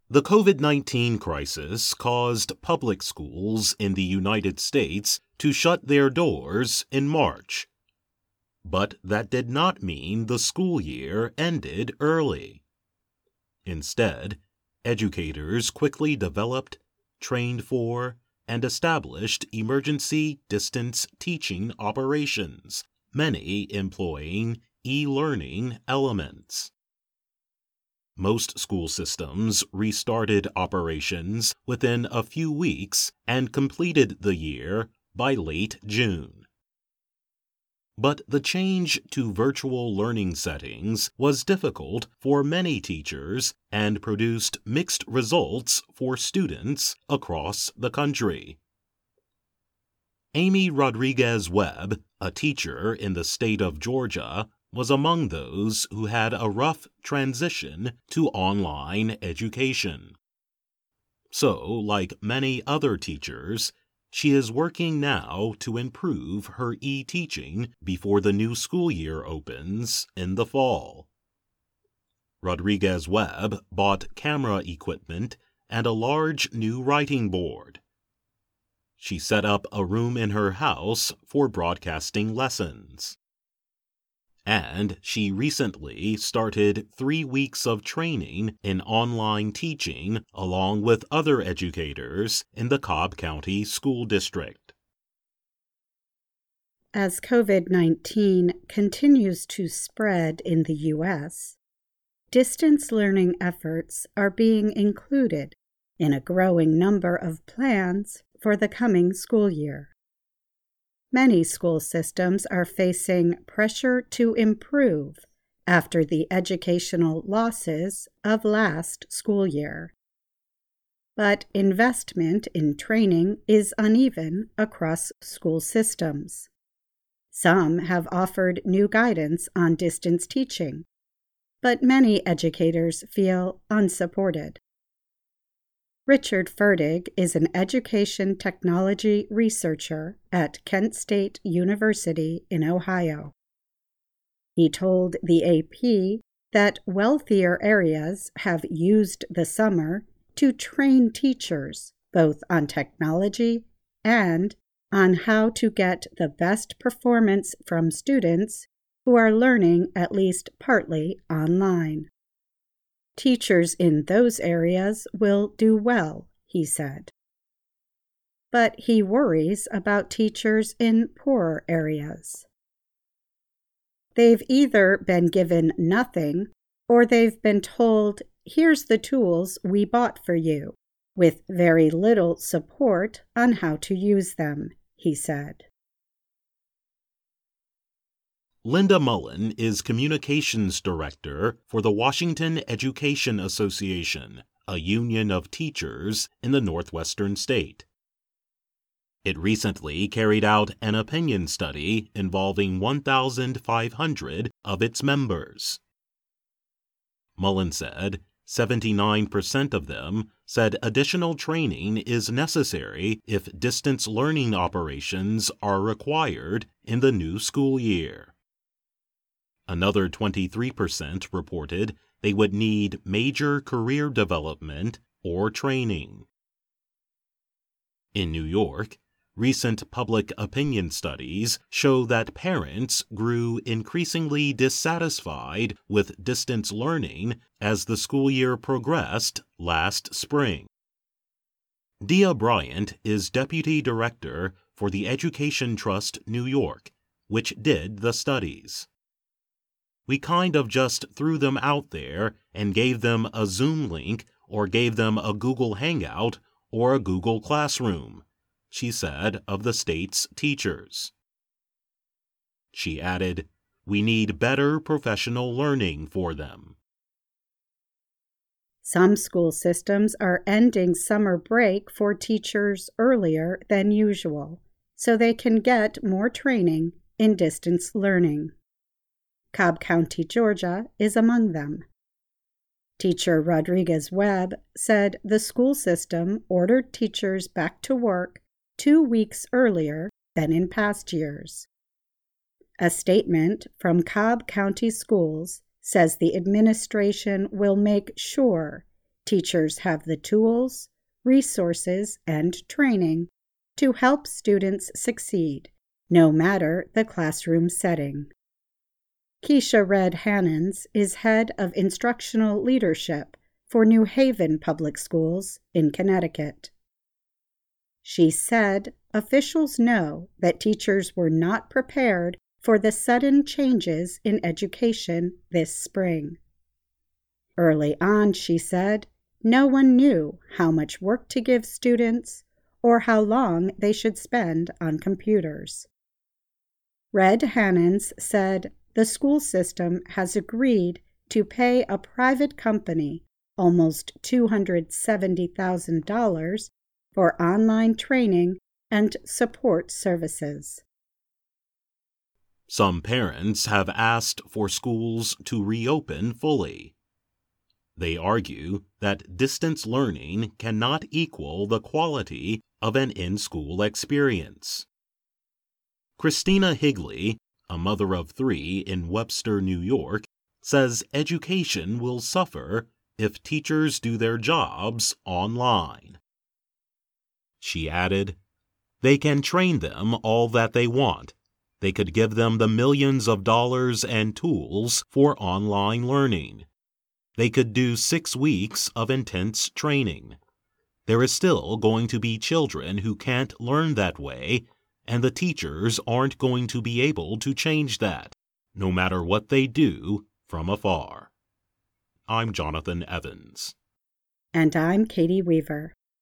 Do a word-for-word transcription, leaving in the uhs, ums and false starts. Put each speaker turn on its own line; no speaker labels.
The COVID nineteen crisis caused public schools in the United States to shut their doors in March. But that did not mean the school year ended early. Instead, educators quickly developed, trained for, and established emergency distance teaching operations, many employing e-learning elements. Most school systems restarted operations within a few weeks and completed the year by late June. But the change to virtual learning settings was difficult for many teachers and produced mixed results for students across the country. Amy Rodriguez-Webb, a teacher in the state of Georgia, was among those who had a rough transition to online education. So, like many other teachers, she is working now to improve her e-teaching before the new school year opens in the fall. Rodriguez-Webb bought camera equipment and a large new writing board. She set up a room in her house for broadcasting lessons. And she recently started three weeks of training in online teaching along with other educators in the Cobb County School District.
As COVID nineteen continues to spread in the U S, distance learning efforts are being included in a growing number of plans for the coming school year. Many school systems are facing pressure to improve after the educational losses of last school year. But investment in training is uneven across school systems. Some have offered new guidance on distance teaching, but many educators feel unsupported. Richard Fertig is an education technology researcher at Kent State University in Ohio. He told the A P that wealthier areas have used the summer to train teachers both on technology and on how to get the best performance from students who are learning at least partly online. Teachers in those areas will do well, he said. But he worries about teachers in poorer areas. They've either been given nothing or they've been told, here's the tools we bought for you, with very little support on how to use them, he said.
Linda Mullen is Communications Director for the Washington Education Association, a union of teachers in the Northwestern state. It recently carried out an opinion study involving one thousand five hundred of its members. Mullen said seventy-nine percent of them said additional training is necessary if distance learning operations are required in the new school year. Another twenty-three percent reported they would need major career development or training. In New York, recent public opinion studies show that parents grew increasingly dissatisfied with distance learning as the school year progressed last spring. Dia Bryant is Deputy Director for the Education Trust New York, which did the studies. We kind of just threw them out there and gave them a Zoom link or gave them a Google Hangout or a Google Classroom, she said of the state's teachers. She added, we need better professional learning for them.
Some school systems are ending summer break for teachers earlier than usual, so they can get more training in distance learning. Cobb County, Georgia, is among them. Teacher Rodriguez-Webb said the school system ordered teachers back to work two weeks earlier than in past years. A statement from Cobb County Schools says the administration will make sure Teachers have the tools, resources, and training to help students succeed, no matter the classroom setting. Keisha Red Hannons is head of instructional leadership for New Haven Public Schools in Connecticut. She said officials know that teachers were not prepared for the sudden changes in education this spring. Early on, she said, no one knew how much work to give students or how long they should spend on computers. Red Hannons said the school system has agreed to pay a private company almost two hundred seventy thousand dollars for online training and support services.
Some parents have asked for schools to reopen fully. They argue that distance learning cannot equal the quality of an in-school experience. Christina Higley, a mother of three in Webster, New York, says education will suffer if teachers do their jobs online. She added, "They can train them all that they want. They could give them the millions of dollars and tools for online learning. They could do six weeks of intense training. There is still going to be children who can't learn that way, and the teachers aren't going to be able to change that, no matter what they do from afar." I'm Jonathan Evans.
And I'm Katie Weaver.